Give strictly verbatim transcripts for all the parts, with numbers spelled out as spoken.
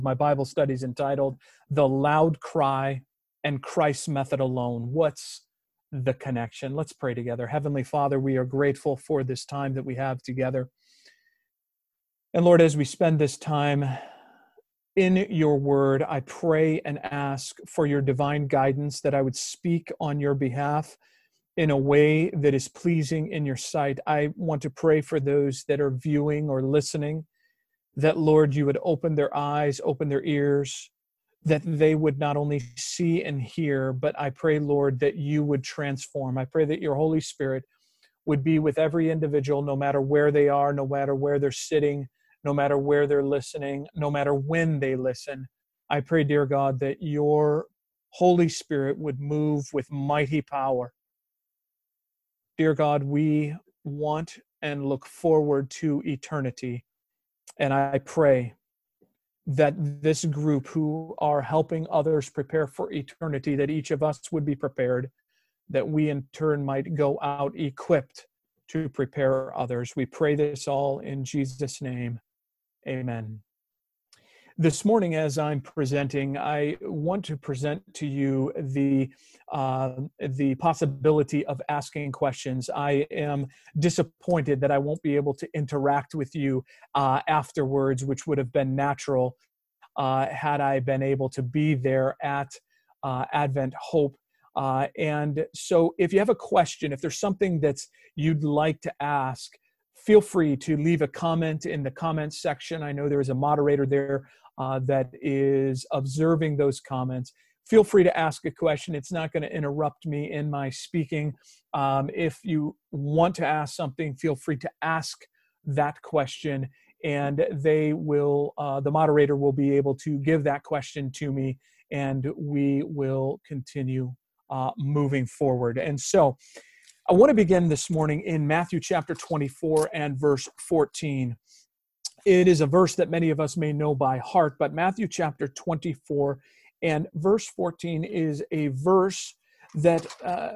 My Bible study is entitled The Loud Cry and Christ's Method Alone. What's the connection? Let's pray together. Heavenly Father, we are grateful for this time that we have together. And Lord, as we spend this time in your word, I pray and ask for your divine guidance, that I would speak on your behalf in a way that is pleasing in your sight. I want to pray for those that are viewing or listening, that, Lord, you would open their eyes, open their ears, that they would not only see and hear, but I pray, Lord, that you would transform. I pray that your Holy Spirit would be with every individual, no matter where they are, no matter where they're sitting, no matter where they're listening, no matter when they listen. I pray, dear God, that your Holy Spirit would move with mighty power. Dear God, we want and look forward to eternity. And I pray that this group who are helping others prepare for eternity, that each of us would be prepared, that we in turn might go out equipped to prepare others. We pray this all in Jesus' name. Amen. This morning, as I'm presenting, I want to present to you the uh, the possibility of asking questions. I am disappointed that I won't be able to interact with you uh, afterwards, which would have been natural uh, had I been able to be there at uh, Advent Hope. Uh, and so if you have a question, if there's something that's you'd like to ask, feel free to leave a comment in the comments section. I know there is a moderator there uh, that is observing those comments. Feel free to ask a question. It's not going to interrupt me in my speaking. Um, if you want to ask something, feel free to ask that question, and they will, uh, the moderator will be able to give that question to me, and we will continue uh, moving forward. And so, I want to begin this morning in Matthew chapter twenty-four and verse fourteen. It is a verse that many of us may know by heart, but Matthew chapter twenty-four and verse fourteen is a verse that uh,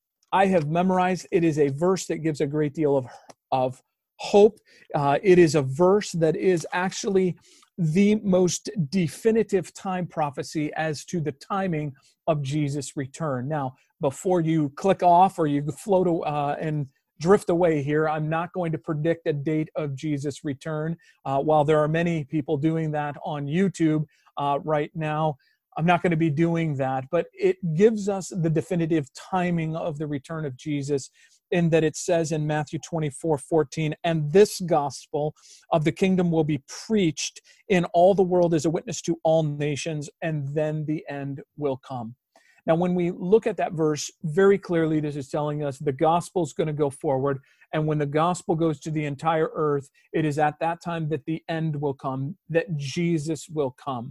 I have memorized. It is a verse that gives a great deal of, of hope. Uh, it is a verse that is actually the most definitive time prophecy as to the timing of Jesus' return. Now, before you click off or you float uh, and drift away here, I'm not going to predict a date of Jesus' return. Uh, while there are many people doing that on YouTube uh, right now, I'm not going to be doing that, but it gives us the definitive timing of the return of Jesus, in that it says in Matthew twenty-four fourteen, and this gospel of the kingdom will be preached in all the world as a witness to all nations, and then the end will come. Now, when we look at that verse, very clearly this is telling us the gospel is going to go forward, and when the gospel goes to the entire earth, it is at that time that the end will come, that Jesus will come.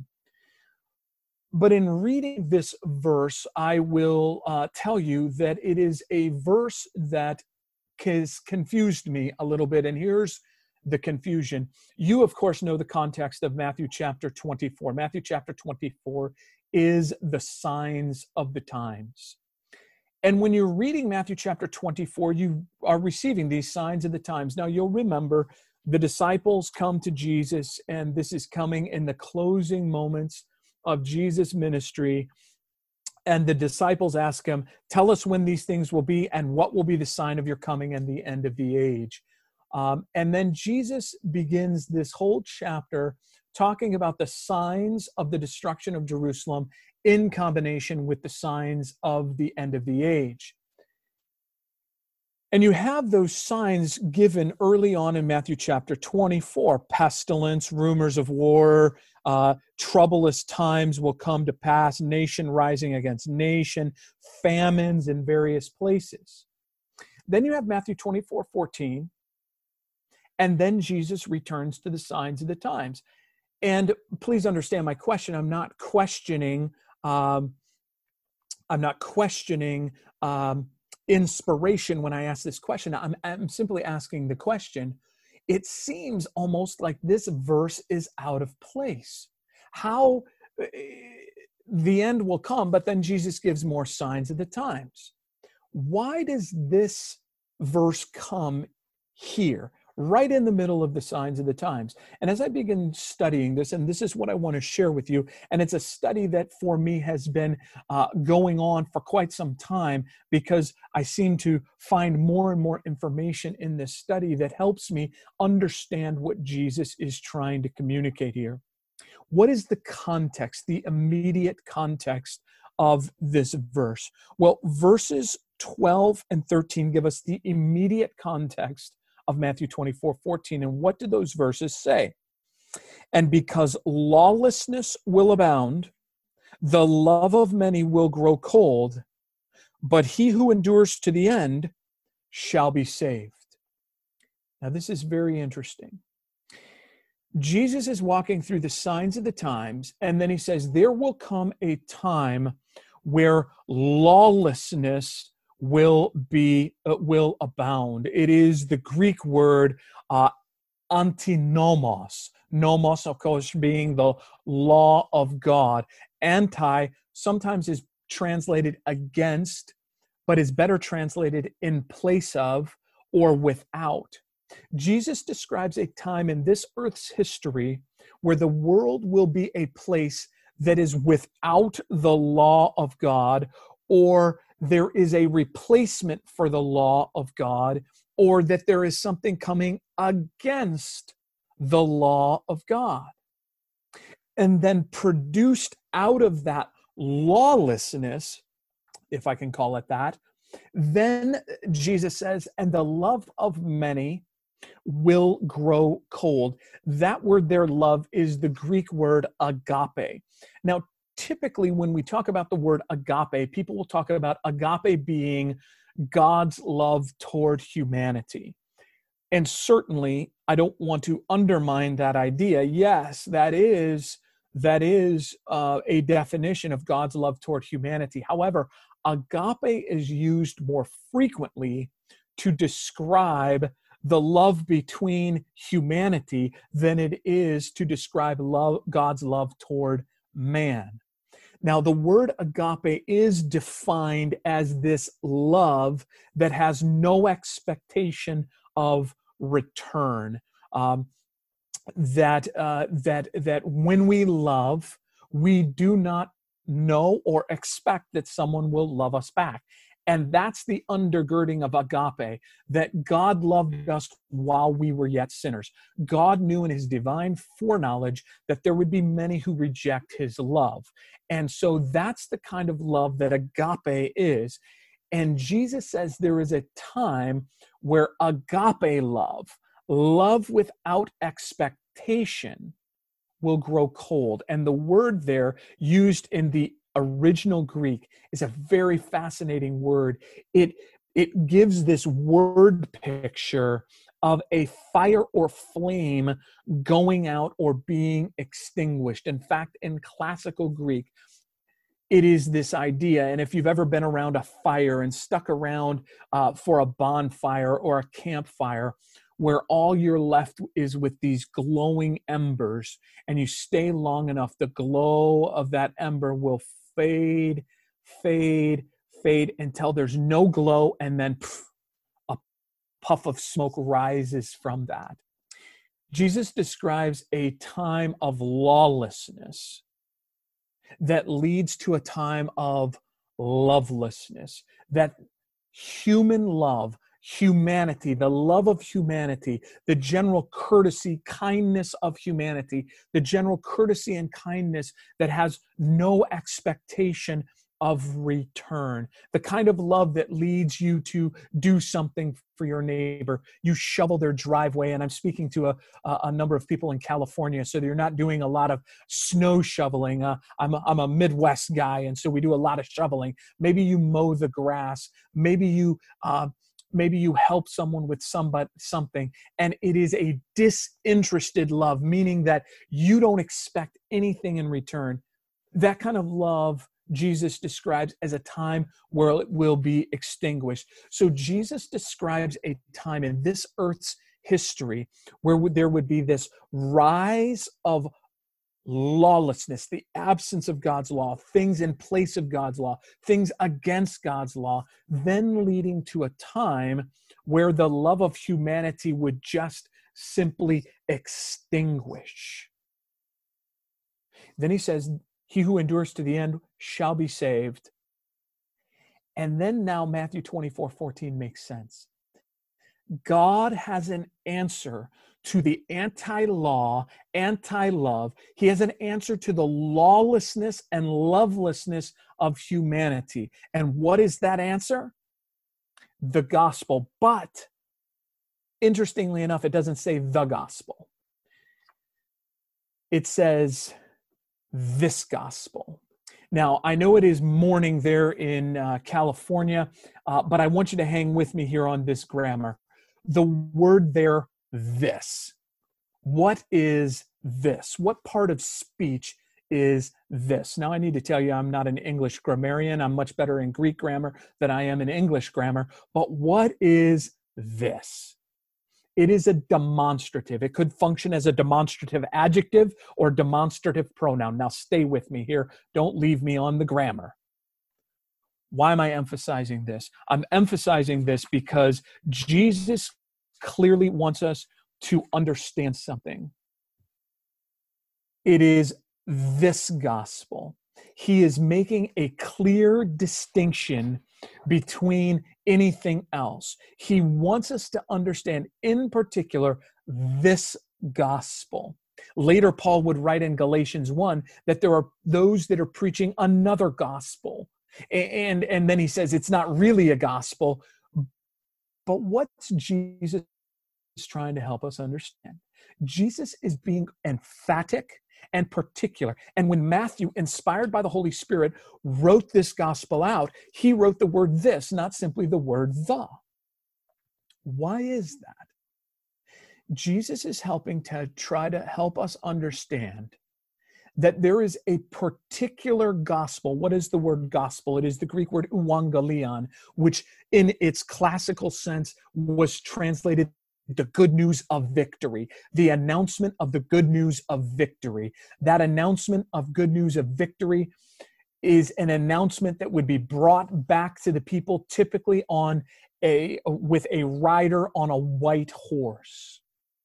But in reading this verse, I will uh, tell you that it is a verse that has confused me a little bit. And here's the confusion. You, of course, know the context of Matthew chapter twenty-four. Matthew chapter twenty-four is the signs of the times. And when you're reading Matthew chapter twenty-four, you are receiving these signs of the times. Now, you'll remember the disciples come to Jesus, and this is coming in the closing moments of Jesus' ministry, and the disciples ask him, tell us when these things will be and what will be the sign of your coming and the end of the age. Um, and then Jesus begins this whole chapter talking about the signs of the destruction of Jerusalem in combination with the signs of the end of the age. And you have those signs given early on in Matthew chapter twenty-four. Pestilence, rumors of war, uh, troublous times will come to pass, nation rising against nation, famines in various places. Then you have Matthew twenty-four fourteen, and then Jesus returns to the signs of the times. And please understand my question. I'm not questioning, um, I'm not questioning um, inspiration when I ask this question. I'm, I'm simply asking the question. It seems almost like this verse is out of place. How uh, the end will come, but then Jesus gives more signs of the times. Why does this verse come here, right in the middle of the signs of the times. And as I begin studying this, and this is what I want to share with you, and it's a study that for me has been uh, going on for quite some time, because I seem to find more and more information in this study that helps me understand what Jesus is trying to communicate here. What is the context, the immediate context of this verse? Well, verses twelve and thirteen give us the immediate context of Matthew twenty-four fourteen. And what do those verses say? And because lawlessness will abound, the love of many will grow cold, but he who endures to the end shall be saved. Now, this is very interesting. Jesus is walking through the signs of the times, and then he says, there will come a time where lawlessness will be uh, will abound. It is the Greek word uh, antinomos. Nomos, of course, being the law of God. Anti sometimes is translated against, but is better translated in place of or without. Jesus describes a time in this earth's history where the world will be a place that is without the law of God, or there is a replacement for the law of God, or that there is something coming against the law of God. And then produced out of that lawlessness, if I can call it that, then Jesus says, and the love of many will grow cold. That word there, love, is the Greek word agape. Now, typically when we talk about the word agape, people will talk about agape being God's love toward humanity. And certainly, I don't want to undermine that idea. Yes, that is, that is uh, a definition of God's love toward humanity. However, agape is used more frequently to describe the love between humanity than it is to describe love, God's love toward man. Now, the word agape is defined as this love that has no expectation of return. Um, that uh, that that when we love, we do not know or expect that someone will love us back. And that's the undergirding of agape, that God loved us while we were yet sinners. God knew in his divine foreknowledge that there would be many who reject his love. And so that's the kind of love that agape is. And Jesus says there is a time where agape love, love without expectation, will grow cold. And the word there used in the original Greek is a very fascinating word. It, it gives this word picture of a fire or flame going out or being extinguished. In fact, in classical Greek, it is this idea, and if you've ever been around a fire and stuck around uh, for a bonfire or a campfire, where all you're left is with these glowing embers, and you stay long enough, the glow of that ember will fade, fade, fade until there's no glow, and then pff, a puff of smoke rises from that. Jesus describes a time of lawlessness that leads to a time of lovelessness, that human love, humanity, the love of humanity, the general courtesy, kindness of humanity, the general courtesy and kindness that has no expectation of return, the kind of love that leads you to do something for your neighbor. You shovel their driveway, and I'm speaking to a, a number of people in California, so you're not doing a lot of snow shoveling. Uh, I'm, a, I'm a Midwest guy, and so we do a lot of shoveling. Maybe you mow the grass. Maybe you uh, maybe you help someone with somebody, something, and it is a disinterested love, meaning that you don't expect anything in return. That kind of love Jesus describes as a time where it will be extinguished. So Jesus describes a time in this earth's history where there would be this rise of lawlessness, the absence of God's law, things in place of God's law, things against God's law, then leading to a time where the love of humanity would just simply extinguish. Then he says, he who endures to the end shall be saved. And then now Matthew twenty-four fourteen makes sense. God has an answer to the anti-law, anti-love. He has an answer to the lawlessness and lovelessness of humanity. And what is that answer? The gospel. But interestingly enough, it doesn't say the gospel. It says this gospel. Now, I know it is morning there in uh, California, uh, but I want you to hang with me here on this grammar. The word there, this. What is this? What part of speech is this? Now, I need to tell you, I'm not an English grammarian. I'm much better in Greek grammar than I am in English grammar. But what is this? It is a demonstrative. It could function as a demonstrative adjective or demonstrative pronoun. Now, stay with me here. Don't leave me on the grammar. Why am I emphasizing this? I'm emphasizing this because Jesus clearly wants us to understand something. It is this gospel. He is making a clear distinction between anything else. He wants us to understand, in particular, this gospel. Later, Paul would write in Galatians one that there are those that are preaching another gospel. And, and then he says it's not really a gospel. But what's Jesus trying to help us understand? Jesus is being emphatic and particular. And when Matthew, inspired by the Holy Spirit, wrote this gospel out, he wrote the word this, not simply the word the. Why is that? Jesus is helping to try to help us understand that there is a particular gospel. What is the word gospel? It is the Greek word euangelion, which in its classical sense was translated the good news of victory, the announcement of the good news of victory. That announcement of good news of victory is an announcement that would be brought back to the people, typically on a with a rider on a white horse.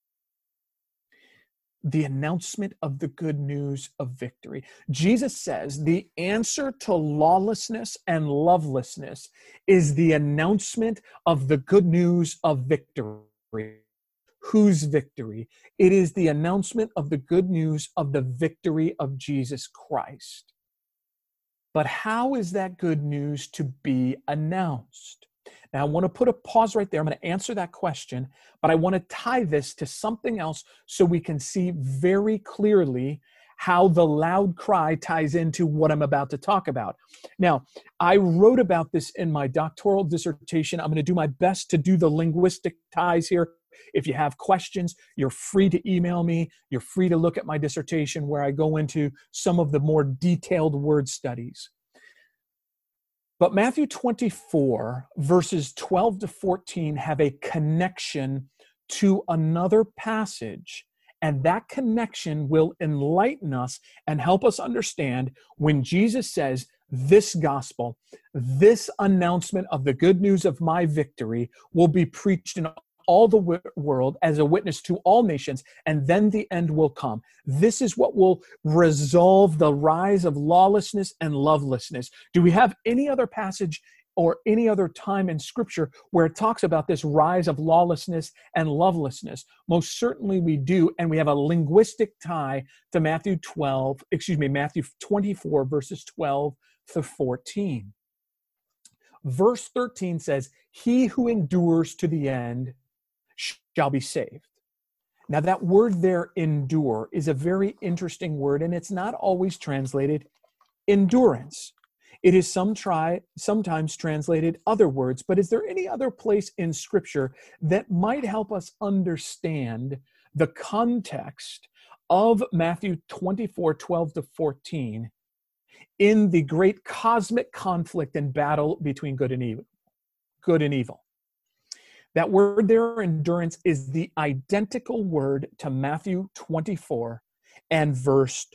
The announcement of the good news of victory. Jesus says the answer to lawlessness and lovelessness is the announcement of the good news of victory. Whose victory? It is the announcement of the good news of the victory of Jesus Christ. But how is that good news to be announced? Now, I want to put a pause right there. I'm going to answer that question, but I want to tie this to something else so we can see very clearly how the loud cry ties into what I'm about to talk about. Now, I wrote about this in my doctoral dissertation. I'm going to do my best to do the linguistic ties here. If you have questions, you're free to email me. You're free to look at my dissertation where I go into some of the more detailed word studies. But Matthew twenty-four, verses twelve to fourteen, have a connection to another passage. And that connection will enlighten us and help us understand when Jesus says, this gospel, this announcement of the good news of my victory will be preached in all the world as a witness to all nations, and then the end will come. This is what will resolve the rise of lawlessness and lovelessness. Do we have any other passage or any other time in Scripture where it talks about this rise of lawlessness and lovelessness? Most certainly we do, and we have a linguistic tie to Matthew twelve, excuse me, Matthew twenty-four, verses twelve to fourteen. Verse thirteen says, "He who endures to the end shall be saved." Now that word there, endure, is a very interesting word, and it's not always translated endurance. It is some try, sometimes translated other words, but is there any other place in Scripture that might help us understand the context of Matthew twenty-four, twelve to fourteen in the great cosmic conflict and battle between good and evil? Good and evil. That word there, endurance, is the identical word to Matthew twenty-four and verse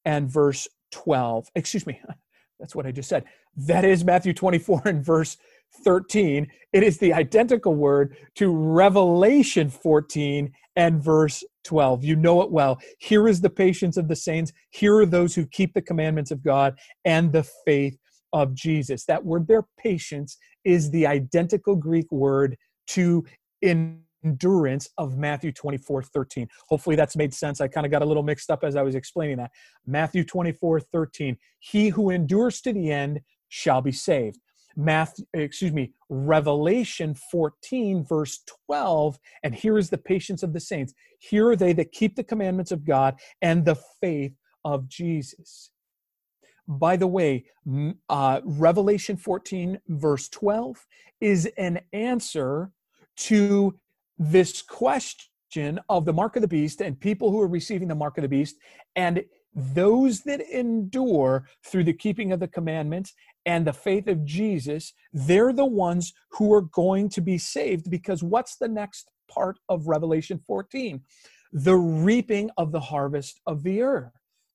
and verse twelve. Excuse me, that's what I just said. That is Matthew twenty-four and verse thirteen. It is the identical word to Revelation fourteen and verse twelve. You know it well. Here is the patience of the saints. Here are those who keep the commandments of God and the faith of Jesus. That word there, patience, is the identical Greek word to endurance of Matthew twenty-four thirteen. Hopefully that's made sense. I kind of got a little mixed up as I was explaining that. Matthew twenty-four thirteen. He who endures to the end shall be saved. Matthew, excuse me, Revelation fourteen, verse twelve, and here is the patience of the saints. Here are they that keep the commandments of God and the faith of Jesus. By the way, uh, Revelation fourteen, verse twelve, is an answer to this question of the mark of the beast and people who are receiving the mark of the beast, and those that endure through the keeping of the commandments and the faith of Jesus, they're the ones who are going to be saved, because what's the next part of Revelation fourteen? The reaping of the harvest of the earth.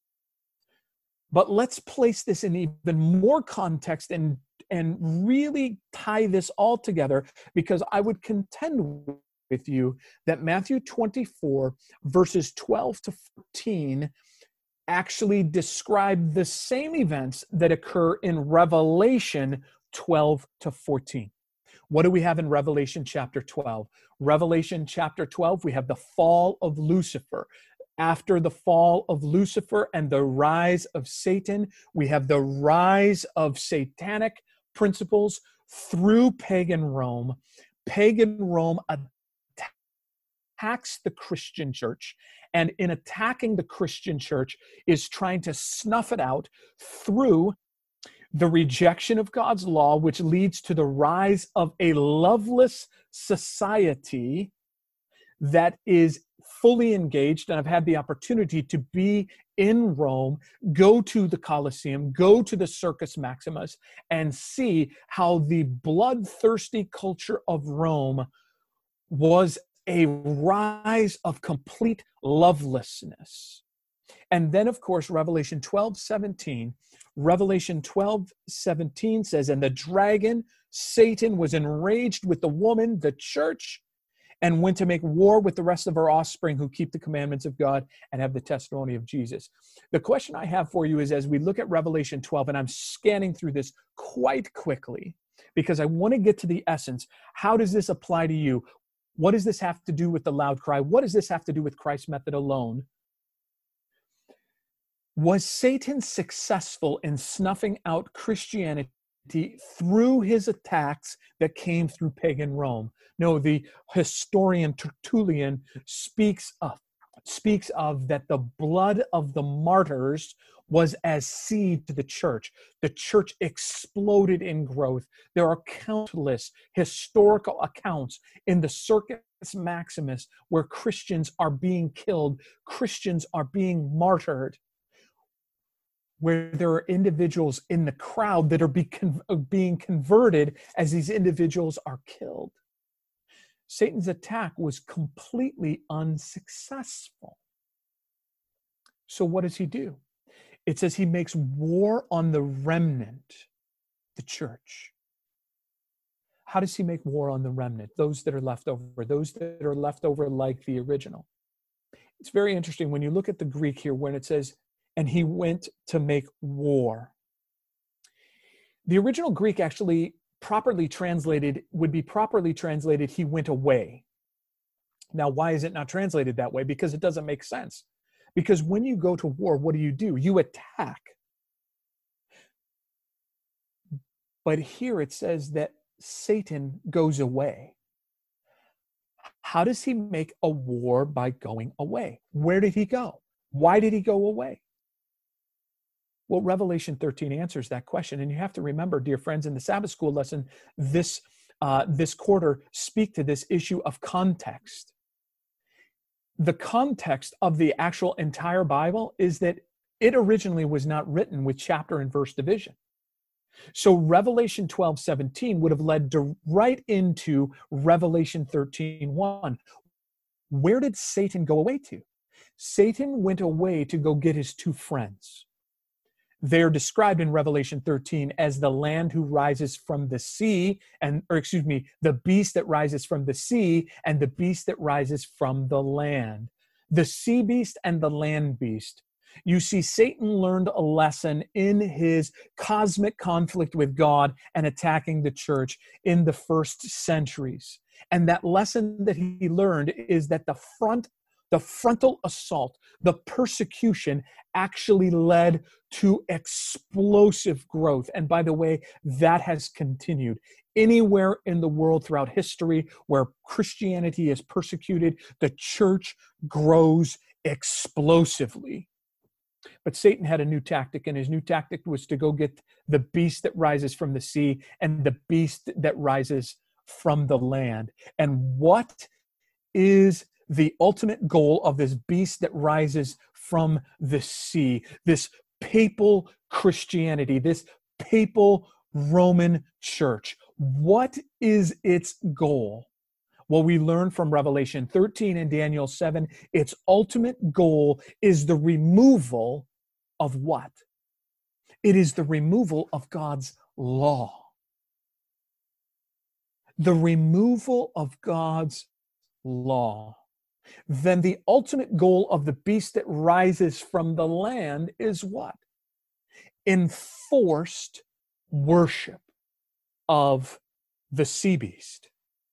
But let's place this in even more context and, and really tie this all together, because I would contend with you that Matthew twenty-four, verses twelve to fourteen, actually describe the same events that occur in Revelation twelve to fourteen. What do we have in Revelation chapter twelve? Revelation chapter twelve, we have the fall of Lucifer. After the fall of Lucifer and the rise of Satan, we have the rise of satanic principles through pagan Rome. Pagan Rome attacks the Christian church, and in attacking the Christian church is trying to snuff it out through the rejection of God's law, which leads to the rise of a loveless society that is fully engaged. And I've had the opportunity to be in Rome, go to the Colosseum, go to the Circus Maximus, and see how the bloodthirsty culture of Rome was a rise of complete lovelessness. And then, of course, Revelation twelve seventeen, Revelation twelve seventeen says, and the dragon, Satan, was enraged with the woman, the church, and went to make war with the rest of her offspring who keep the commandments of God and have the testimony of Jesus. The question I have for you is, as we look at Revelation twelve, and I'm scanning through this quite quickly because I want to get to the essence, how does this apply to you? What does this have to do with the loud cry? What does this have to do with Christ's method alone? Was Satan successful in snuffing out Christianity through his attacks that came through pagan Rome? No, the historian Tertullian speaks of, speaks of that the blood of the martyrs was as seed to the church. The church exploded in growth. There are countless historical accounts in the Circus Maximus where Christians are being killed, Christians are being martyred, where there are individuals in the crowd that are be con- being converted as these individuals are killed. Satan's attack was completely unsuccessful. So what does he do? It says he makes war on the remnant, the church. How does he make war on the remnant? Those that are left over, those that are left over like the original. It's very interesting when you look at the Greek here when it says, and he went to make war. The original Greek actually properly translated, would be properly translated, he went away. Now, why is it not translated that way? Because it doesn't make sense. Because when you go to war, what do you do? You attack. But here it says that Satan goes away. How does he make a war by going away? Where did he go? Why did he go away? Well, Revelation thirteen answers that question. And you have to remember, dear friends, in the Sabbath school lesson, this, uh, this quarter speak to this issue of context. The context of the actual entire Bible is that it originally was not written with chapter and verse division. So Revelation twelve seventeen would have led to right into Revelation thirteen one. Where did Satan go away to? Satan went away to go get his two friends. They're described in Revelation thirteen as the land who rises from the sea, and, or excuse me, the beast that rises from the sea and the beast that rises from the land. The sea beast and the land beast. You see, Satan learned a lesson in his cosmic conflict with God and attacking the church in the first centuries. And that lesson that he learned is that the front The frontal assault, the persecution actually led to explosive growth. And by the way, that has continued. Anywhere in the world throughout history where Christianity is persecuted, the church grows explosively. But Satan had a new tactic, and his new tactic was to go get the beast that rises from the sea and the beast that rises from the land. And what is the ultimate goal of this beast that rises from the sea, this papal Christianity, this papal Roman church? What is its goal? Well, we learn from Revelation thirteen and Daniel seven, its ultimate goal is the removal of what? It is the removal of God's law. The removal of God's law. Then the ultimate goal of the beast that rises from the land is what? Enforced worship of the sea beast.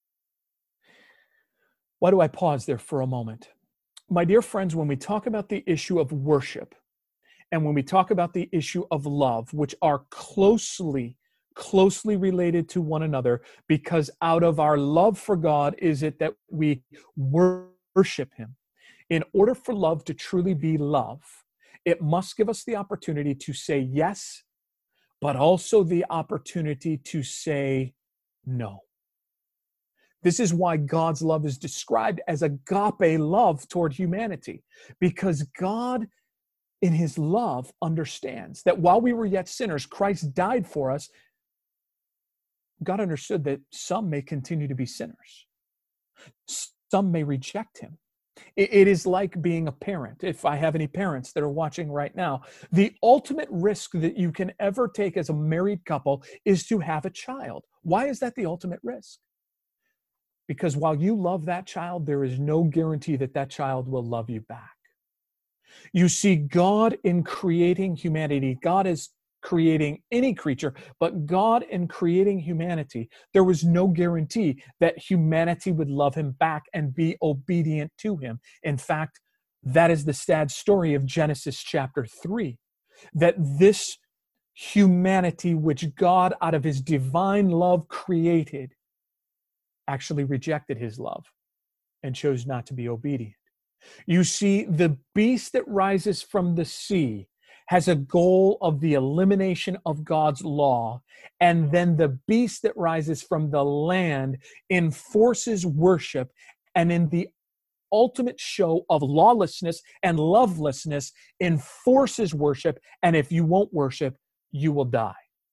Why do I pause there for a moment? My dear friends, when we talk about the issue of worship and when we talk about the issue of love, which are closely closely related to one another, because out of our love for God is it that we worship him. In order for love to truly be love, it must give us the opportunity to say yes, but also the opportunity to say no. This is why God's love is described as agape love toward humanity, because God in his love understands that while we were yet sinners, Christ died for us. God understood that some may continue to be sinners. Some may reject him. It is like being a parent. If I have any parents that are watching right now, the ultimate risk that you can ever take as a married couple is to have a child. Why is that the ultimate risk? Because while you love that child, there is no guarantee that that child will love you back. You see, God in creating humanity, God is creating any creature, but God in creating humanity, there was no guarantee that humanity would love him back and be obedient to him. In fact, that is the sad story of Genesis chapter three, that this humanity which God out of his divine love created actually rejected his love and chose not to be obedient. You see, the beast that rises from the sea has a goal of the elimination of God's law, and then the beast that rises from the land enforces worship, and in the ultimate show of lawlessness and lovelessness enforces worship, and if you won't worship, you will die.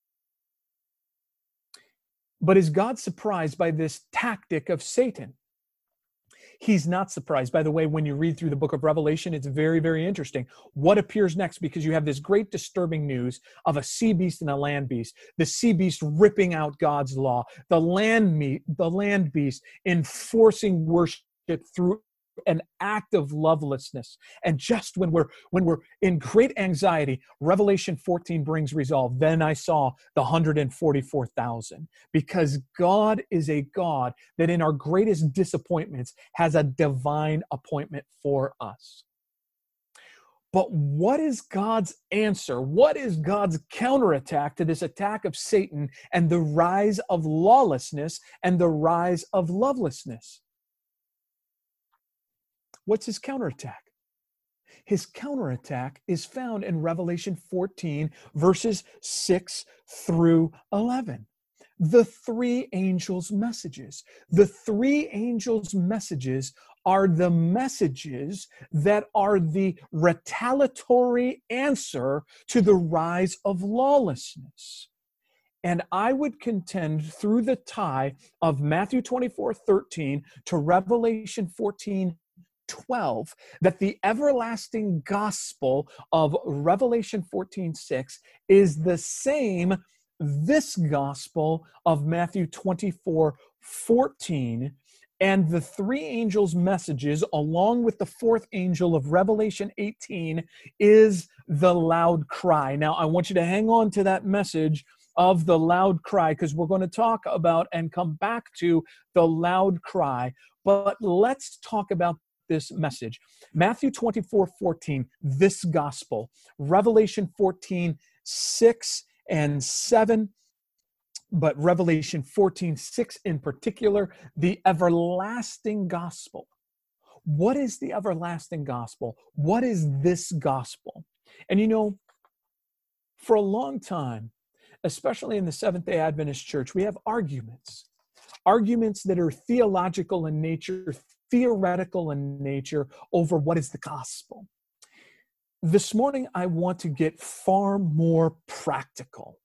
But is God surprised by this tactic of Satan? He's not surprised. By the way, when you read through the book of Revelation, it's very, very interesting. What appears next? Because you have this great disturbing news of a sea beast and a land beast. The sea beast ripping out God's law. The land meat, the land beast enforcing worship through an act of lovelessness. And just when we're when we're in great anxiety, Revelation fourteen brings resolve. Then I saw the one hundred forty-four thousand, because God is a God that in our greatest disappointments has a divine appointment for us. But what is God's answer? What is God's counterattack to this attack of Satan and the rise of lawlessness and the rise of lovelessness? What's his counterattack? His counterattack is found in Revelation fourteen, verses six through eleven. The three angels' messages. The three angels' messages are the messages that are the retaliatory answer to the rise of lawlessness. And I would contend through the tie of Matthew twenty-four thirteen to Revelation fourteen twelve, that the everlasting gospel of Revelation fourteen six is the same this gospel of Matthew twenty-four fourteen, and the three angels' messages, along with the fourth angel of Revelation eighteen, is the loud cry. Now, I want you to hang on to that message of the loud cry, because we're going to talk about and come back to the loud cry. But let's talk about this message. Matthew twenty-four fourteen, this gospel. Revelation fourteen six and seven, but Revelation fourteen six in particular, the everlasting gospel. What is the everlasting gospel? What is this gospel? And you know, for a long time, especially in the Seventh-day Adventist Church, we have arguments. Arguments that are theological in nature, theoretical in nature, over what is the gospel. This morning, I want to get far more practical,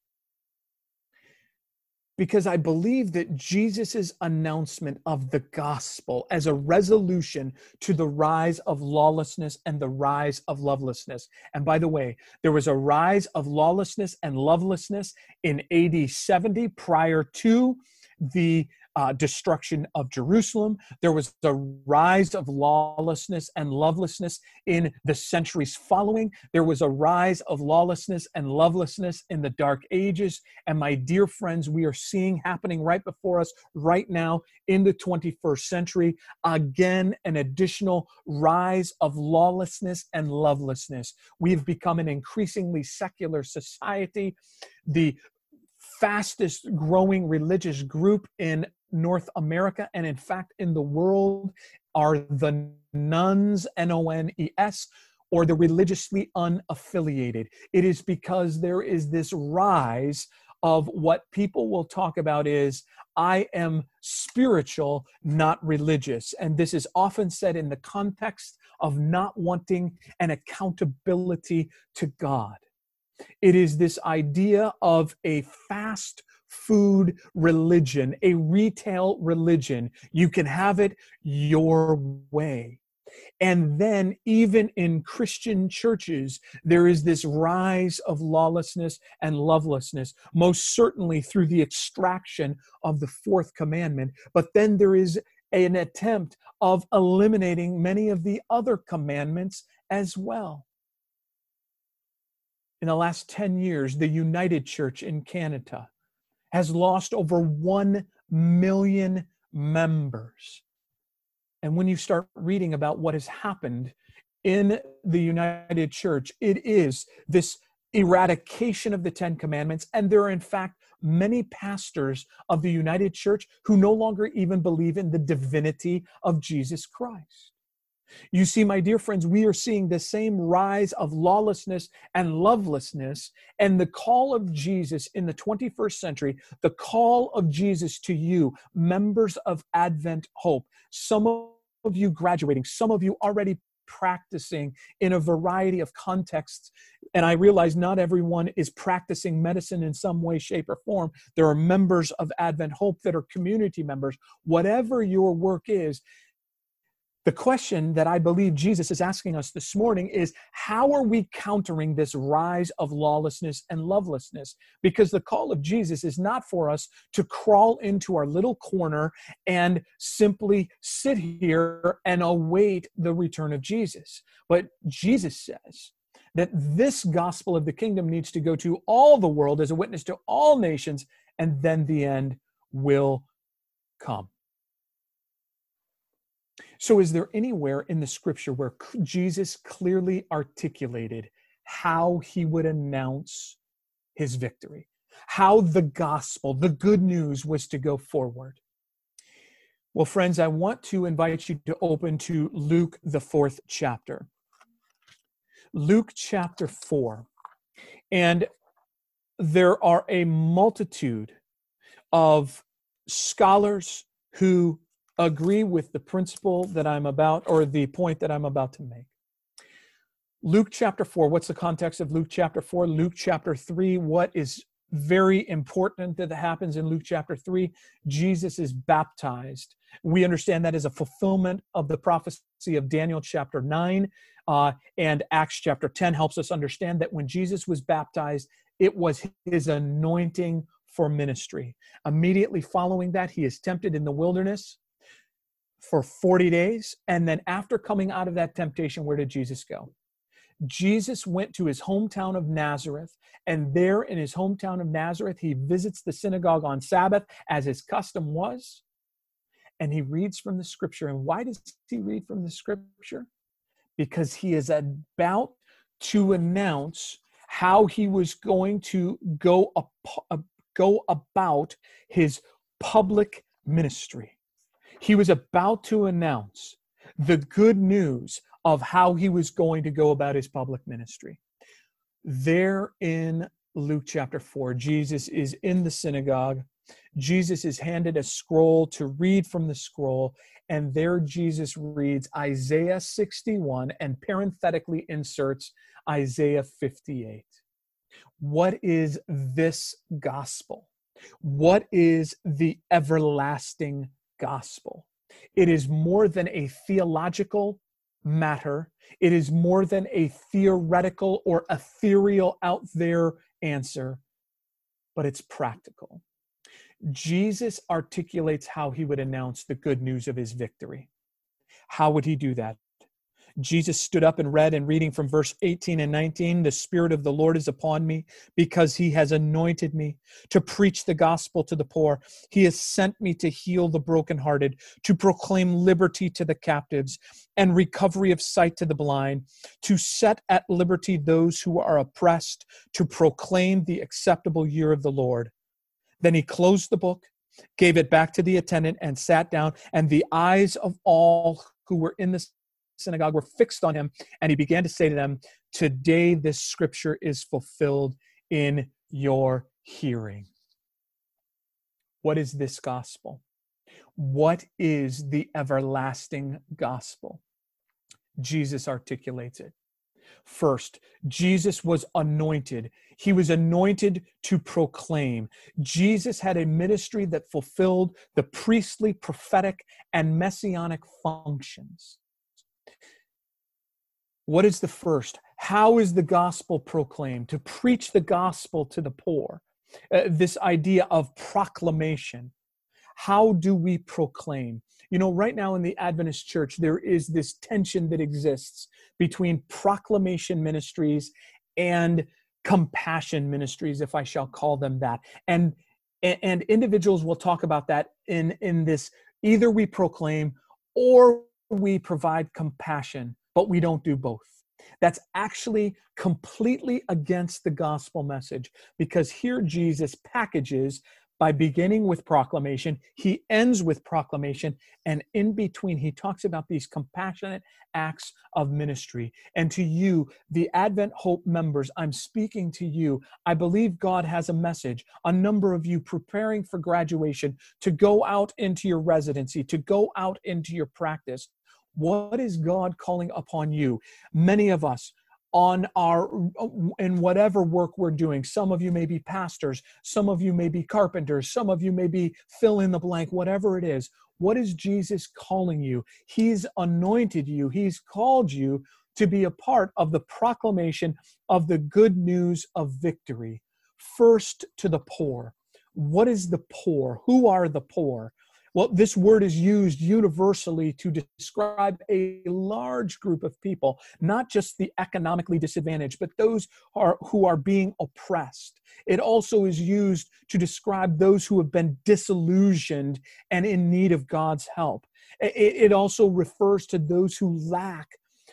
because I believe that Jesus' announcement of the gospel as a resolution to the rise of lawlessness and the rise of lovelessness. And by the way, there was a rise of lawlessness and lovelessness in A D seventy prior to the uh, destruction of Jerusalem. There was a rise of lawlessness and lovelessness in the centuries following. There was a rise of lawlessness and lovelessness in the Dark Ages. And my dear friends, we are seeing happening right before us right now in the twenty-first century, again, an additional rise of lawlessness and lovelessness. We've become an increasingly secular society. The fastest growing religious group in North America, and in fact in the world, are the nones, N O N E S, or the religiously unaffiliated. It is because there is this rise of what people will talk about is, I am spiritual, not religious. And this is often said in the context of not wanting an accountability to God. It is this idea of a fast food religion, a retail religion. You can have it your way. And then even in Christian churches, there is this rise of lawlessness and lovelessness, most certainly through the extraction of the fourth commandment. But then there is an attempt of eliminating many of the other commandments as well. In the last ten years, the United Church in Canada has lost over one million members. And when you start reading about what has happened in the United Church, it is this eradication of the Ten Commandments. And there are, in fact, many pastors of the United Church who no longer even believe in the divinity of Jesus Christ. You see, my dear friends, we are seeing the same rise of lawlessness and lovelessness, and the call of Jesus in the twenty-first century, the call of Jesus to you, members of Advent Hope, some of you graduating, some of you already practicing in a variety of contexts. And I realize not everyone is practicing medicine in some way, shape, or form. There are members of Advent Hope that are community members. Whatever your work is, the question that I believe Jesus is asking us this morning is, how are we countering this rise of lawlessness and lovelessness? Because the call of Jesus is not for us to crawl into our little corner and simply sit here and await the return of Jesus. But Jesus says that this gospel of the kingdom needs to go to all the world as a witness to all nations, and then the end will come. So is there anywhere in the scripture where Jesus clearly articulated how he would announce his victory, how the gospel, the good news, was to go forward? Well, friends, I want to invite you to open to Luke, the fourth chapter. Luke chapter four. And there are a multitude of scholars who agree with the principle that I'm about, or the point that I'm about to make. Luke chapter four, what's the context of Luke chapter four? Luke chapter three, what is very important that happens in Luke chapter three. Jesus is baptized. We understand that as a fulfillment of the prophecy of Daniel chapter nine, uh, and Acts chapter ten helps us understand that when Jesus was baptized, it was his anointing for ministry. Immediately following that, he is tempted in the wilderness for forty days. And then after coming out of that temptation, where did Jesus go? Jesus went to his hometown of Nazareth, and there in his hometown of Nazareth, he visits the synagogue on Sabbath, as his custom was, and he reads from the scripture. And why does he read from the scripture? Because he is about to announce how he was going to go, up, go about his public ministry. He was about to announce the good news of how he was going to go about his public ministry. There in Luke chapter four, Jesus is in the synagogue. Jesus is handed a scroll to read from the scroll, and there Jesus reads Isaiah sixty-one and parenthetically inserts Isaiah fifty-eight. What is this gospel? What is the everlasting gospel? It is more than a theological matter. It is more than a theoretical or ethereal out there answer, but it's practical. Jesus articulates how he would announce the good news of his victory. How would he do that? Jesus stood up and read, and reading from verse eighteen and nineteen, the Spirit of the Lord is upon me because he has anointed me to preach the gospel to the poor. He has sent me to heal the brokenhearted, to proclaim liberty to the captives and recovery of sight to the blind, to set at liberty those who are oppressed, to proclaim the acceptable year of the Lord. Then he closed the book, gave it back to the attendant, and sat down, and the eyes of all who were in the synagogue were fixed on him, and he began to say to them, "Today this scripture is fulfilled in your hearing." What is this gospel? What is the everlasting gospel? Jesus articulates it. First, Jesus was anointed. He was anointed to proclaim. Jesus had a ministry that fulfilled the priestly, prophetic, and messianic functions. What is the first? How is the gospel proclaimed? To preach the gospel to the poor. Uh, this idea of proclamation. How do we proclaim? You know, right now in the Adventist church, there is this tension that exists between proclamation ministries and compassion ministries, if I shall call them that. And, and individuals will talk about that in, in this, either we proclaim or we provide compassion, but we don't do both. That's actually completely against the gospel message, because here Jesus packages by beginning with proclamation, he ends with proclamation, and in between he talks about these compassionate acts of ministry. And to you, the Advent Hope members, I'm speaking to you. I believe God has a message. A number of you preparing for graduation, to go out into your residency, to go out into your practice. What is God calling upon you? Many of us on our, in whatever work we're doing, some of you may be pastors, some of you may be carpenters, some of you may be fill in the blank, whatever it is. What is Jesus calling you? He's anointed you. He's called you to be a part of the proclamation of the good news of victory. First, to the poor. What is the poor? Who are the poor? Well, this word is used universally to describe a large group of people, not just the economically disadvantaged, but those are, who are being oppressed. It also is used to describe those who have been disillusioned and in need of God's help. It, it also refers to those who lack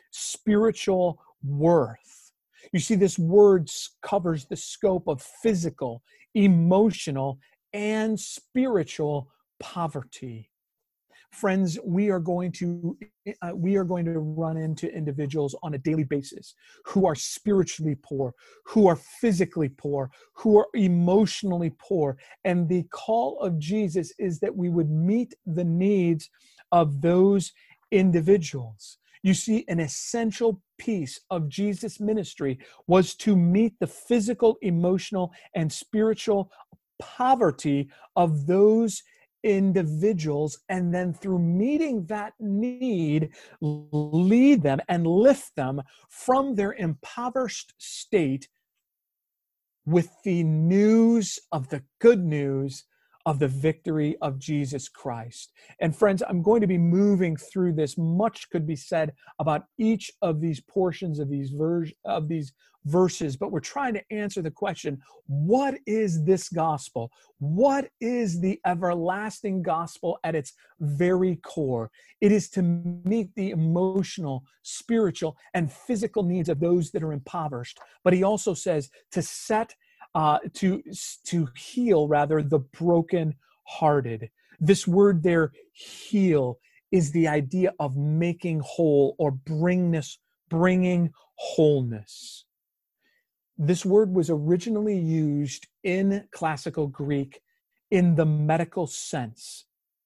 spiritual worth. You see, this word covers the scope of physical, emotional, and spiritual poverty. Friends, we are going to uh, we are going to run into individuals on a daily basis who are spiritually poor, who are physically poor, who are emotionally poor. And the call of Jesus is that we would meet the needs of those individuals. You see, an essential piece of Jesus' ministry was to meet the physical, emotional, and spiritual poverty of those individuals, and then through meeting that need, lead them and lift them from their impoverished state with the news of the good news of the victory of Jesus Christ. And friends, I'm going to be moving through this. Much could be said about each of these portions of these vers- of these verses, but we're trying to answer the question, what is this gospel? What is the everlasting gospel at its very core? It is to meet the emotional, spiritual, and physical needs of those that are impoverished. But he also says to set Uh, to to heal, rather, the broken-hearted. This word there, heal, is the idea of making whole or bringness, bringing wholeness. This word was originally used in classical Greek in the medical sense,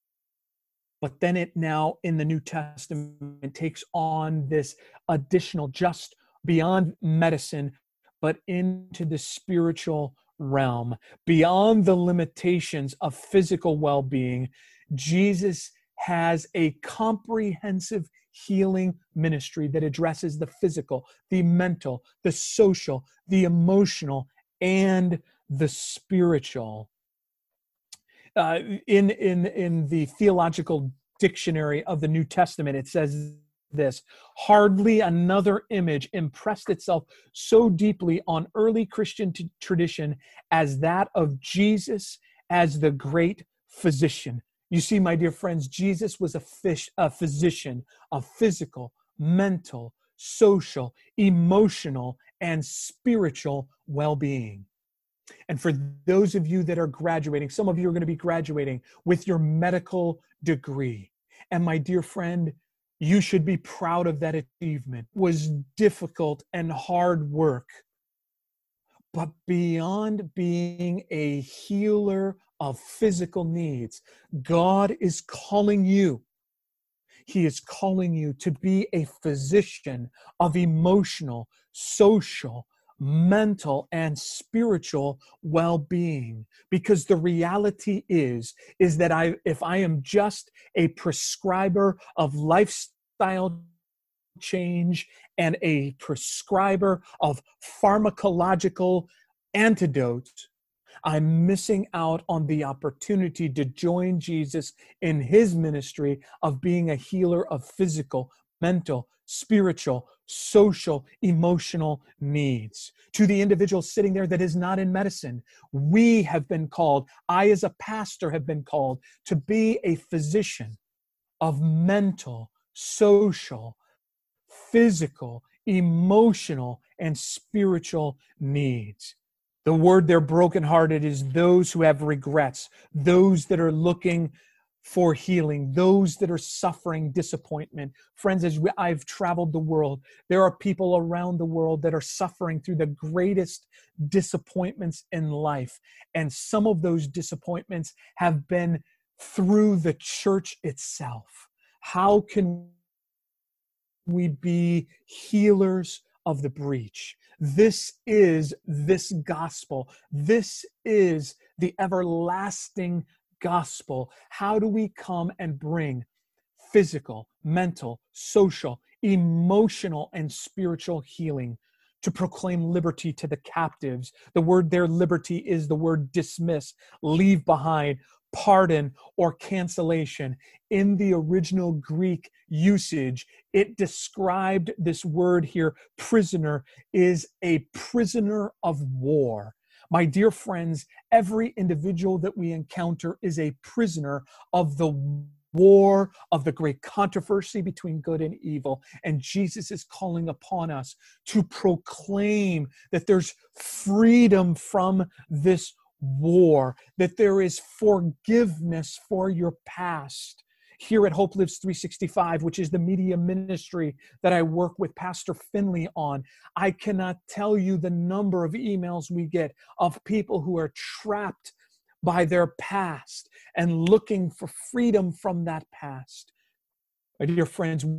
but then it now in the New Testament takes on this additional, just beyond medicine, but into the spiritual realm, beyond the limitations of physical well-being. Jesus has a comprehensive healing ministry that addresses the physical, the mental, the social, the emotional, and the spiritual. Uh, in, in, in the theological dictionary of the New Testament, it says this: hardly another image impressed itself so deeply on early Christian t- tradition as that of Jesus as the great physician. You see, my dear friends, Jesus was a, fish, a physician of physical, mental, social, emotional, and spiritual well-being. And for those of you that are graduating, some of you are going to be graduating with your medical degree. And my dear friend, you should be proud of that achievement. It was difficult and hard work. But beyond being a healer of physical needs, God is calling you. He is calling you to be a physician of emotional, social, mental, and spiritual well-being. Because the reality is, is that I, if I am just a prescriber of lifestyle change and a prescriber of pharmacological antidotes, I'm missing out on the opportunity to join Jesus in his ministry of being a healer of physical, mental, spiritual, social, emotional needs. To the individual sitting there that is not in medicine, we have been called, I as a pastor have been called to be a physician of mental, social, physical, emotional, and spiritual needs. The word there, brokenhearted, is those who have regrets, those that are looking for healing, those that are suffering disappointment. Friends, as we, I've traveled the world, there are people around the world that are suffering through the greatest disappointments in life. And some of those disappointments have been through the church itself. How can we be healers of the breach? This is this gospel. This is the everlasting gospel. How do we come and bring physical, mental, social, emotional, and spiritual healing? To proclaim liberty to the captives. The word there, liberty, is the word dismiss, leave behind, pardon, or cancellation. In the original Greek usage, it described this word here, prisoner, is a prisoner of war. My dear friends, every individual that we encounter is a prisoner of the war, of the great controversy between good and evil. And Jesus is calling upon us to proclaim that there's freedom from this war, that there is forgiveness for your past. Here at Hope Lives three sixty-five, which is the media ministry that I work with Pastor Finley on, I cannot tell you the number of emails we get of people who are trapped by their past and looking for freedom from that past. My dear friends,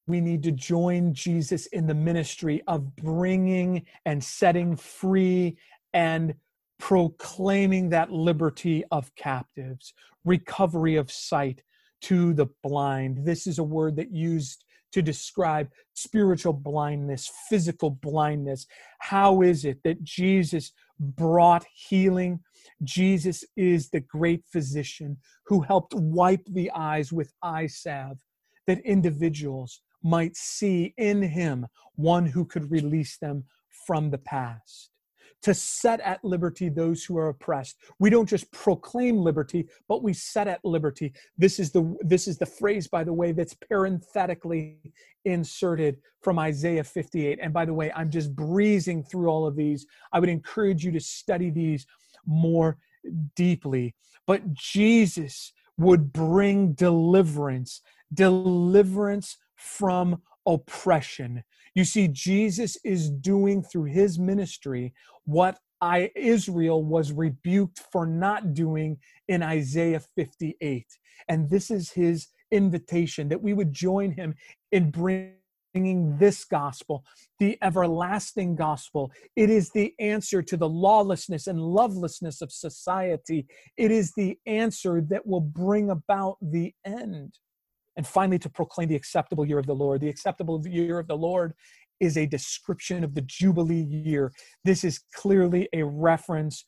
we need to join Jesus in the ministry of bringing and setting free and proclaiming that liberty of captives, recovery of sight to the blind. This is a word that used to describe spiritual blindness, physical blindness. How is it that Jesus brought healing? Jesus is the great physician who helped wipe the eyes with eye salve, that individuals might see in him one who could release them from the past, to set at liberty those who are oppressed. We don't just proclaim liberty, but we set at liberty. This is the this is the phrase, by the way, that's parenthetically inserted from Isaiah fifty-eight. And by the way, I'm just breezing through all of these. I would encourage you to study these more deeply. But Jesus would bring deliverance, deliverance from oppression. You see, Jesus is doing through his ministry what I, Israel was rebuked for not doing in Isaiah fifty-eight. And this is his invitation, that we would join him in bringing this gospel, the everlasting gospel. It is the answer to the lawlessness and lovelessness of society. It is the answer that will bring about the end. And finally, to proclaim the acceptable year of the Lord. The acceptable year of the Lord is a description of the Jubilee year. This is clearly a reference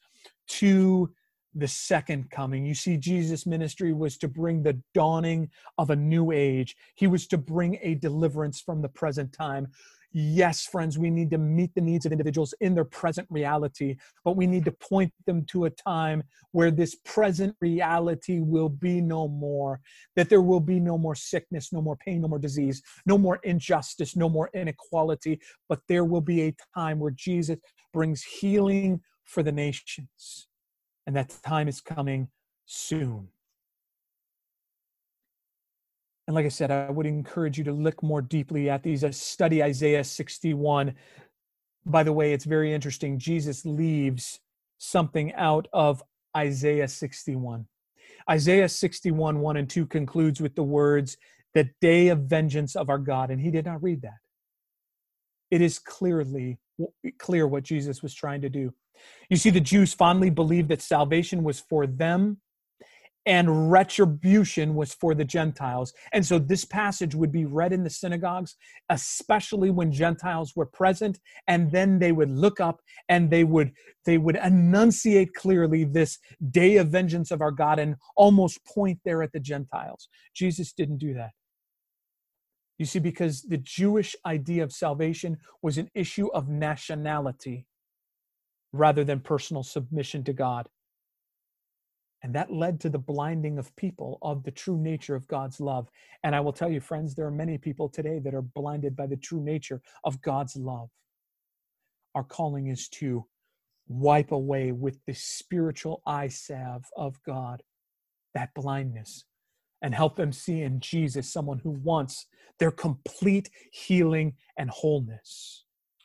to the second coming. You see, Jesus' ministry was to bring the dawning of a new age. He was to bring a deliverance from the present time. Yes, friends, we need to meet the needs of individuals in their present reality, but we need to point them to a time where this present reality will be no more, that there will be no more sickness, no more pain, no more disease, no more injustice, no more inequality, but there will be a time where Jesus brings healing for the nations. And that time is coming soon. And like I said, I would encourage you to look more deeply at these, uh, study Isaiah sixty-one. By the way, it's very interesting. Jesus leaves something out of Isaiah sixty-one. Isaiah sixty-one, one and two concludes with the words, the day of vengeance of our God. And he did not read that. It is clearly clear what Jesus was trying to do. You see, the Jews fondly believed that salvation was for them and retribution was for the Gentiles. And so this passage would be read in the synagogues, especially when Gentiles were present, and then they would look up and they would they would enunciate clearly this day of vengeance of our God and almost point there at the Gentiles. Jesus didn't do that. You see, because the Jewish idea of salvation was an issue of nationality rather than personal submission to God. And that led to the blinding of people of the true nature of God's love. And I will tell you, friends, there are many people today that are blinded by the true nature of God's love. Our calling is to wipe away with the spiritual eye salve of God that blindness and help them see in Jesus someone who wants their complete healing and wholeness.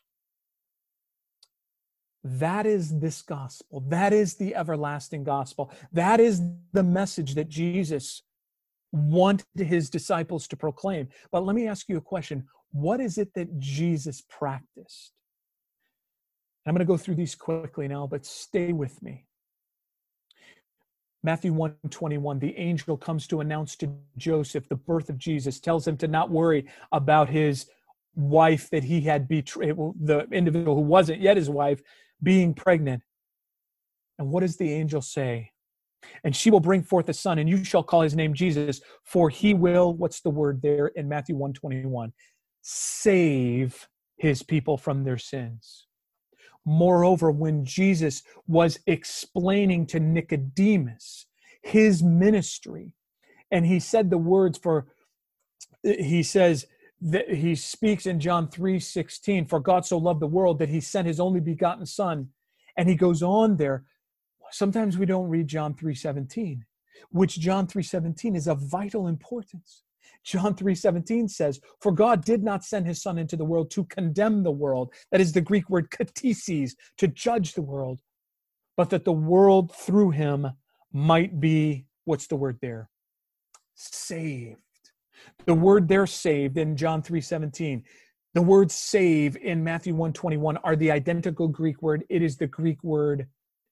That is this gospel. That is the everlasting gospel. That is the message that Jesus wanted his disciples to proclaim. But let me ask you a question. What is it that Jesus practiced? I'm going to go through these quickly now, but stay with me. Matthew one twenty-one, the angel comes to announce to Joseph the birth of Jesus, tells him to not worry about his wife that he had betrayed, the individual who wasn't yet his wife, being pregnant. And what does the angel say? And she will bring forth a son, and you shall call his name Jesus, for he will, what's the word there in Matthew one twenty-one? Save his people from their sins. Moreover, when Jesus was explaining to Nicodemus his ministry, and he said the words for, he says, that he speaks in John three sixteen, for God so loved the world that he sent his only begotten son. And he goes on there. Sometimes we don't read John three seventeen, which John three seventeen is of vital importance. John three seventeen says, for God did not send his son into the world to condemn the world. That is the Greek word katesis, to judge the world, but that the world through him might be, what's the word there? Saved. The word there, saved, in John three seventeen, the word save in Matthew one twenty-one are the identical Greek word. It is the Greek word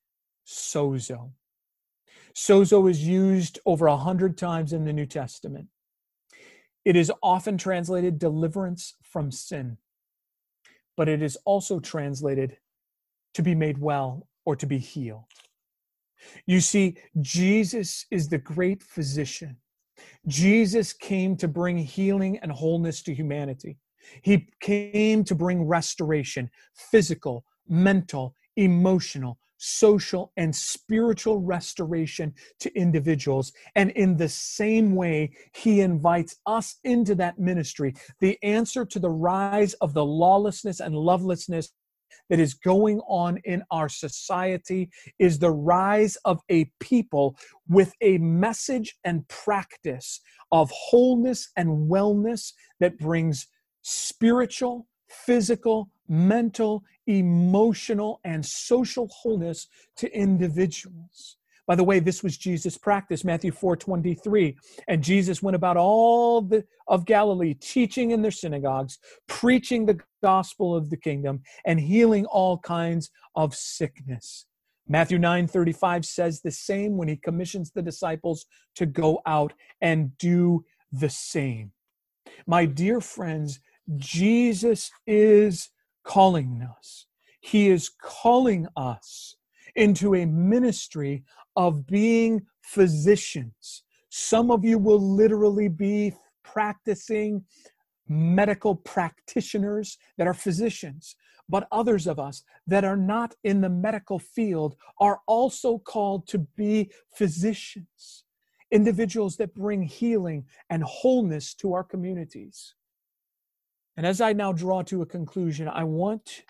sozo. Sozo is used over a hundred times in the New Testament. It is often translated deliverance from sin, but it is also translated to be made well or to be healed. You see, Jesus is the great physician. Jesus came to bring healing and wholeness to humanity. He came to bring restoration, physical, mental, emotional, social, and spiritual restoration to individuals. And in the same way, he invites us into that ministry. The answer to the rise of the lawlessness and lovelessness that is going on in our society is the rise of a people with a message and practice of wholeness and wellness that brings spiritual, physical, mental, emotional, and social wholeness to individuals. By the way, this was Jesus' practice, Matthew four twenty-three. And Jesus went about all the, of Galilee, teaching in their synagogues, preaching the gospel of the kingdom, and healing all kinds of sickness. Matthew nine thirty-five says the same when he commissions the disciples to go out and do the same. My dear friends, Jesus is calling us. He is calling us into a ministry of being physicians. Some of you will literally be practicing medical practitioners that are physicians, but others of us that are not in the medical field are also called to be physicians, individuals that bring healing and wholeness to our communities. And as I now draw to a conclusion, I want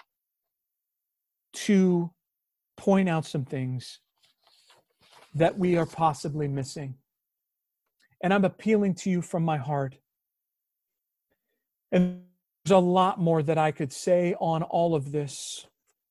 to point out some things that we are possibly missing. And I'm appealing to you from my heart. And there's a lot more that I could say on all of this.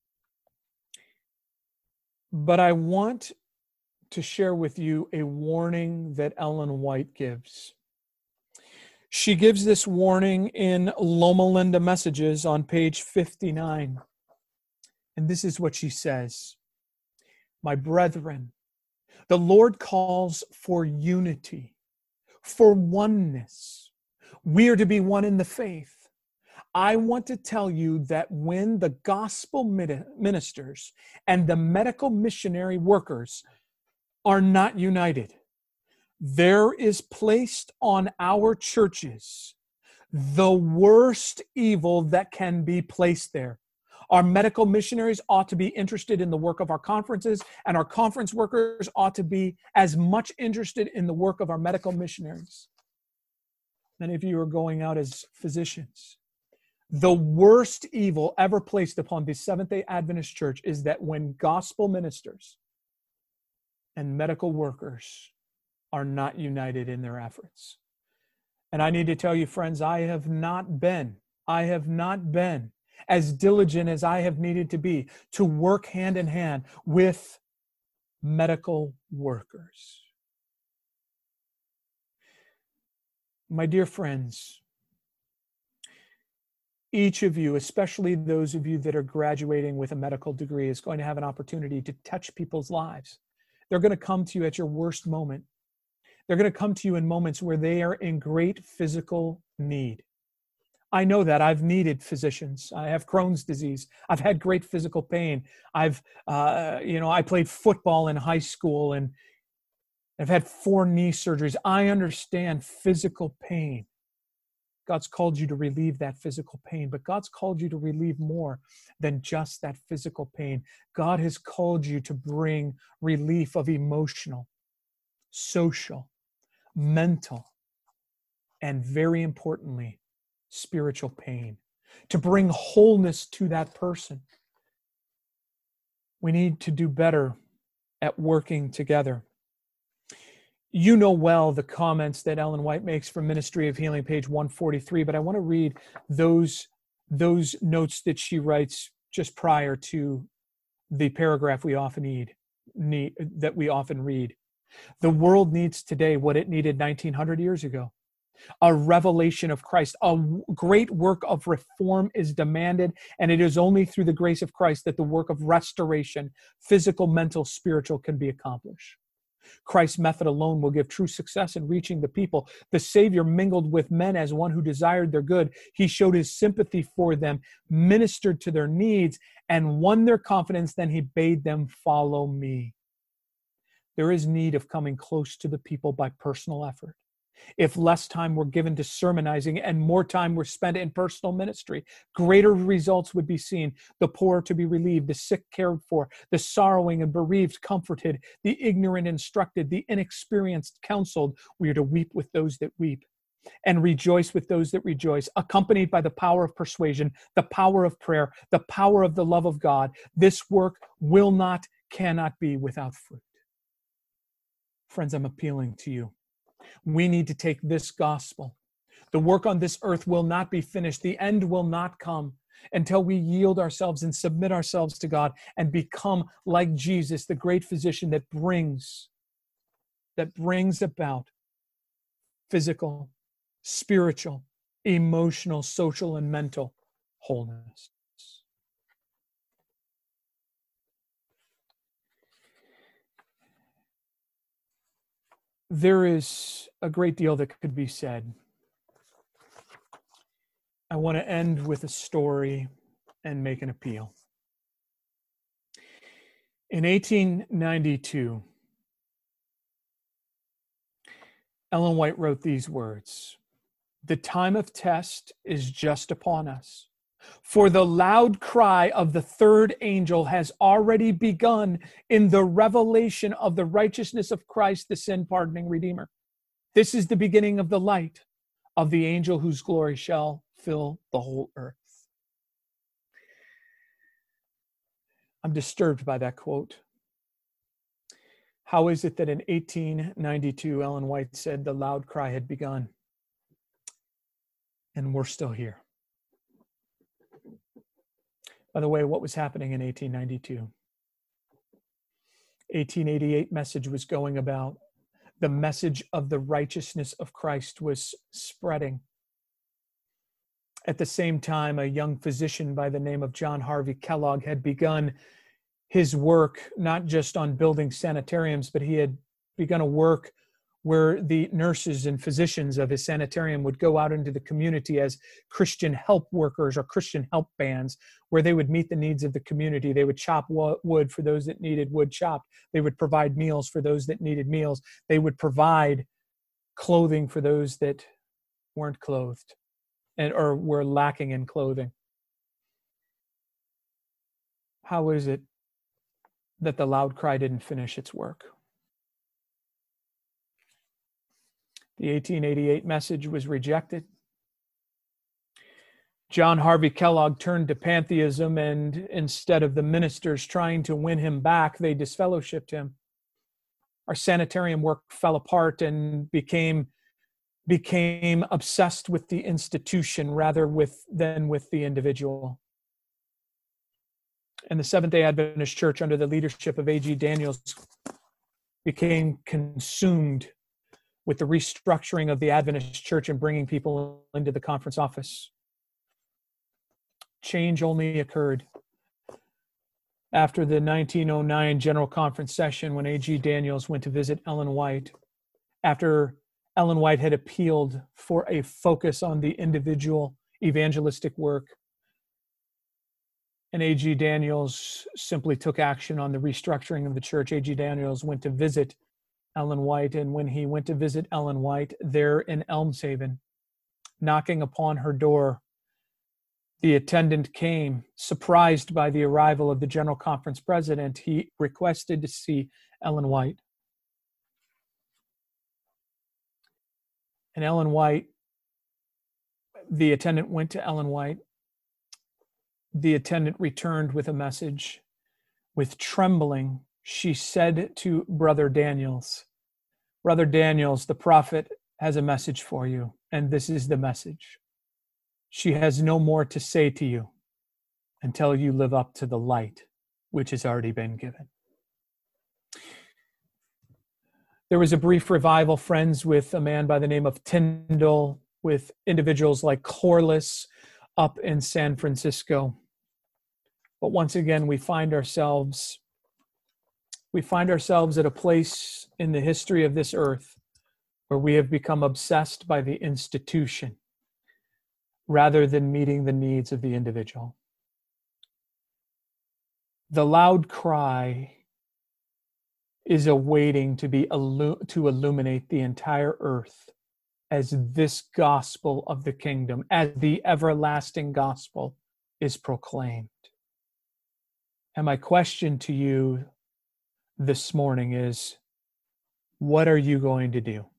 But I want to share with you a warning that Ellen White gives. She gives this warning in Loma Linda Messages on page fifty-nine. And this is what she says. My brethren, the Lord calls for unity, for oneness. We are to be one in the faith. I want to tell you that when the gospel ministers and the medical missionary workers are not united, there is placed on our churches the worst evil that can be placed there. Our medical missionaries ought to be interested in the work of our conferences, and our conference workers ought to be as much interested in the work of our medical missionaries. Many of you are going out as physicians. The worst evil ever placed upon the Seventh-day Adventist Church is that when gospel ministers and medical workers are not united in their efforts. And I need to tell you, friends, I have not been, I have not been as diligent as I have needed to be to work hand in hand with medical workers. My dear friends, each of you, especially those of you that are graduating with a medical degree, is going to have an opportunity to touch people's lives. They're going to come to you at your worst moment. They're going to come to you in moments where they are in great physical need. I know that. I've needed physicians. I have Crohn's disease. I've had great physical pain. I've, uh, you know, I played football in high school and I've had four knee surgeries. I understand physical pain. God's called you to relieve that physical pain, but God's called you to relieve more than just that physical pain. God has called you to bring relief of emotional, social, mental, and very importantly, spiritual pain, to bring wholeness to that person. We need to do better at working together. You know well the comments that Ellen White makes from Ministry of Healing, page one forty-three, but I want to read those, those notes that she writes just prior to the paragraph we often need, need that we often read. The world needs today what it needed nineteen hundred years ago. A revelation of Christ. A great work of reform is demanded, and it is only through the grace of Christ that the work of restoration, physical, mental, spiritual, can be accomplished. Christ's method alone will give true success in reaching the people. The Savior mingled with men as one who desired their good. He showed his sympathy for them, ministered to their needs, and won their confidence. Then he bade them follow me. There is need of coming close to the people by personal effort. If less time were given to sermonizing and more time were spent in personal ministry, greater results would be seen. The poor to be relieved, the sick cared for, the sorrowing and bereaved comforted, the ignorant instructed, the inexperienced counseled. We are to weep with those that weep and rejoice with those that rejoice, accompanied by the power of persuasion, the power of prayer, the power of the love of God. This work will not, cannot be without fruit. Friends, I'm appealing to you. We need to take this gospel. The work on this earth will not be finished. The end will not come until we yield ourselves and submit ourselves to God and become like Jesus, the great physician that brings, that brings about physical, spiritual, emotional, social, and mental wholeness. There is a great deal that could be said. I want to end with a story and make an appeal. In eighteen ninety-two, Ellen White wrote these words: "The time of test is just upon us. For the loud cry of the third angel has already begun in the revelation of the righteousness of Christ, the sin-pardoning Redeemer. This is the beginning of the light of the angel whose glory shall fill the whole earth." I'm disturbed by that quote. How is it that in eighteen ninety-two, Ellen White said the loud cry had begun, and we're still here? By the way, what was happening in eighteen ninety-two? eighteen eighty-eight message was going about. The message of the righteousness of Christ was spreading. At the same time, a young physician by the name of John Harvey Kellogg had begun his work, not just on building sanitariums, but he had begun a work where the nurses and physicians of his sanitarium would go out into the community as Christian help workers or Christian help bands, where they would meet the needs of the community. They would chop wood for those that needed wood chopped. They would provide meals for those that needed meals. They would provide clothing for those that weren't clothed and or were lacking in clothing. How is it that the loud cry didn't finish its work? The eighteen eighty-eight message was rejected. John Harvey Kellogg turned to pantheism, and instead of the ministers trying to win him back, they disfellowshipped him. Our sanitarium work fell apart and became, became obsessed with the institution rather with, than with the individual. And the Seventh-day Adventist Church, under the leadership of A G Daniels, became consumed with the restructuring of the Adventist Church and bringing people into the conference office. Change only occurred after the nineteen oh nine General Conference session, when A G Daniels went to visit Ellen White, after Ellen White had appealed for a focus on the individual evangelistic work. And A G Daniels simply took action on the restructuring of the church. A G Daniels went to visit Ellen White, and when he went to visit Ellen White there in Elmshaven, knocking upon her door, the attendant came, surprised by the arrival of the General Conference president. He requested to see Ellen White. And Ellen White, the attendant went to Ellen White. The attendant returned with a message. With trembling, she said to Brother Daniels, "Brother Daniels, the prophet has a message for you, and this is the message. She has no more to say to you until you live up to the light which has already been given." There was a brief revival, friends, with a man by the name of Tyndall, with individuals like Corliss up in San Francisco. But once again, we find ourselves, we find ourselves at a place in the history of this earth where we have become obsessed by the institution rather than meeting the needs of the individual. The loud cry is awaiting to be illu- to illuminate the entire earth as this gospel of the kingdom, as the everlasting gospel is proclaimed. And my question to you this morning is, what are you going to do?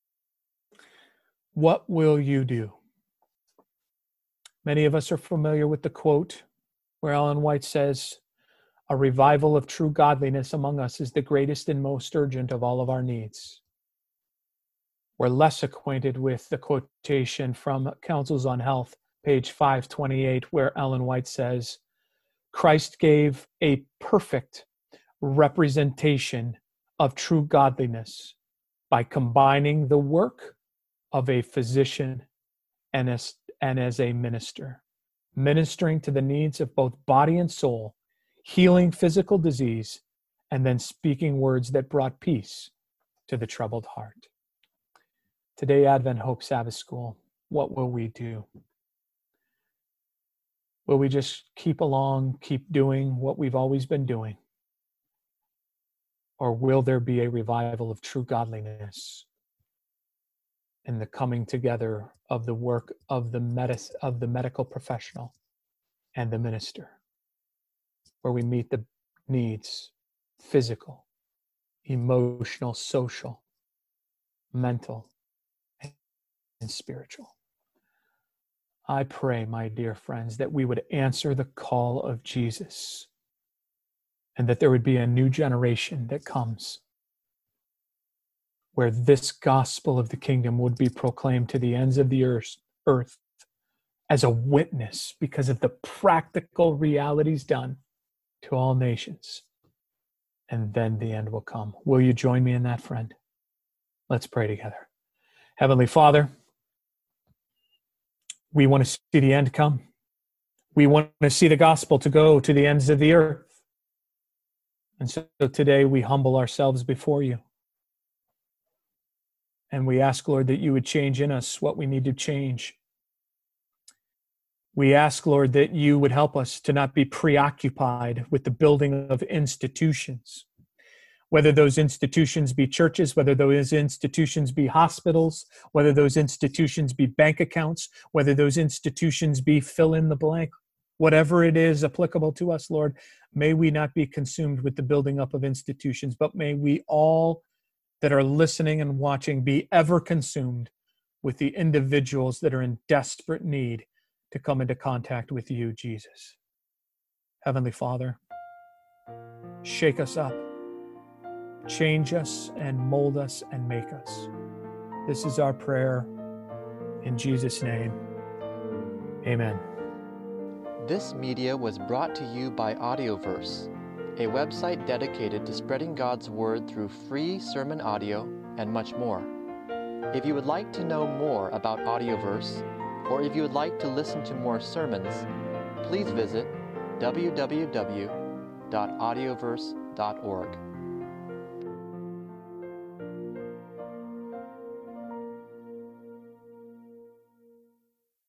What will you do? Many of us are familiar with the quote where Ellen White says, "A revival of true godliness among us is the greatest and most urgent of all of our needs." We're less acquainted with the quotation from Counsels on Health, page five twenty-eight, where Ellen White says, "Christ gave a perfect representation of true godliness by combining the work of a physician and as, and as a minister, ministering to the needs of both body and soul, healing physical disease, and then speaking words that brought peace to the troubled heart." Today, Advent Hope Sabbath School, what will we do? Will we just keep along, keep doing what we've always been doing? Or will there be a revival of true godliness in the coming together of the work of the, medis- of the medical professional and the minister, where we meet the needs, physical, emotional, social, mental, and spiritual? I pray, my dear friends, that we would answer the call of Jesus and that there would be a new generation that comes where this gospel of the kingdom would be proclaimed to the ends of the earth, earth as a witness because of the practical realities done to all nations. And then the end will come. Will you join me in that, friend? Let's pray together. Heavenly Father, we want to see the end come. We want to see the gospel to go to the ends of the earth. And so today we humble ourselves before you. And we ask, Lord, that you would change in us what we need to change. We ask, Lord, that you would help us to not be preoccupied with the building of institutions, whether those institutions be churches, whether those institutions be hospitals, whether those institutions be bank accounts, whether those institutions be fill in the blank, whatever it is applicable to us, Lord, may we not be consumed with the building up of institutions, but may we all that are listening and watching be ever consumed with the individuals that are in desperate need to come into contact with you, Jesus. Heavenly Father, shake us up, change us and mold us and make us. This is our prayer in Jesus' name. Amen. This media was brought to you by Audioverse, a website dedicated to spreading God's Word through free sermon audio and much more. If you would like to know more about Audioverse, or if you would like to listen to more sermons, please visit w w w dot audioverse dot org.